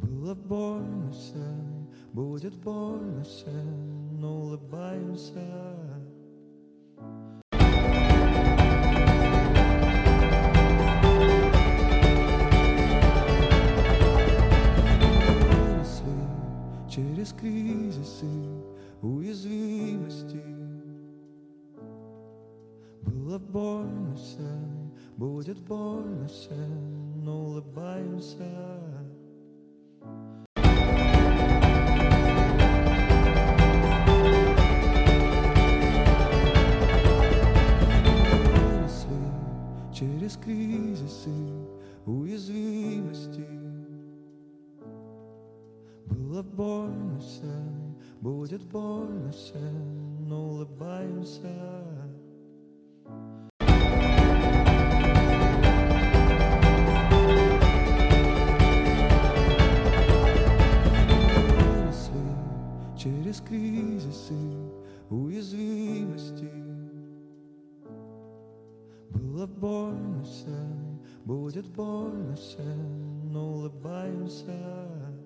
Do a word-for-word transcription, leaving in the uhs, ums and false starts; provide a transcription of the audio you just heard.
Было больно все, будет больно все, но улыбаемся. Через кризисы, уязвимости. Было больно все, будет больно все, но улыбаемся. Через кризисы, уязвимости. Было больно все, будет больно все, но улыбаемся. Через кризисы, уязвимости. Было больно все, будет больно все, но улыбаемся.